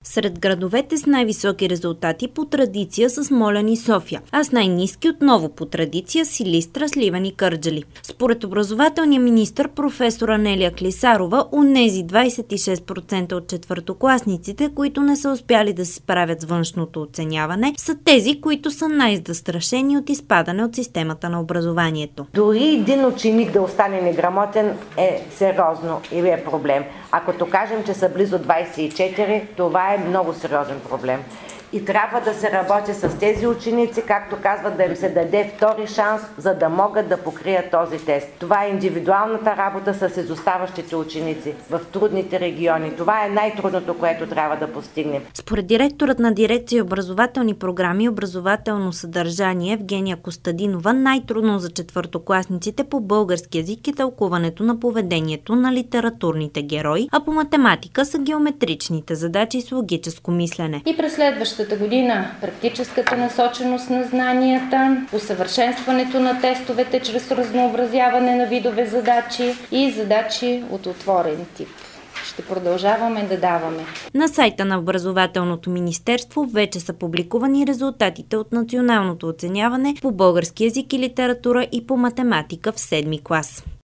Сред градовете с най-високи резултати по традиция са Смолян и София, а с най-ниски отново по традиция Силистра, Сливен и Кърджали. Според образователния министър професор Анелия Клисарова, онези 26% от четвъртокласниците, които не са успяли да се справят с външното оценяване, са тези, които са най-застрашени от изпадане от системата на образованието. Дори един ученик да остане неграмотен е сериозно или е проблем. Ако кажем, че са близо 24, това е много сериозен проблем. И трябва да се работи с тези ученици, както казват, да им се даде втори шанс, за да могат да покрият този тест. Това е индивидуалната работа с изоставащите ученици в трудните региони. Това е най-трудното, което трябва да постигнем. Според директорът на дирекция образователни програми и образователно съдържание Евгения Костадинова, най-трудно за четвъртокласниците по български език е тълкуването на поведението на литературните герои, а по математика са геометричните задачи с логическо мислене. И през следващата година практическата насоченост на знанията, усъвършенстването на тестовете чрез разнообразяване на видове задачи и задачи от отворен тип. Ще продължаваме да даваме. На сайта на Образователното министерство вече са публикувани резултатите от националното оценяване по български език и литература и по математика в 7-ми клас.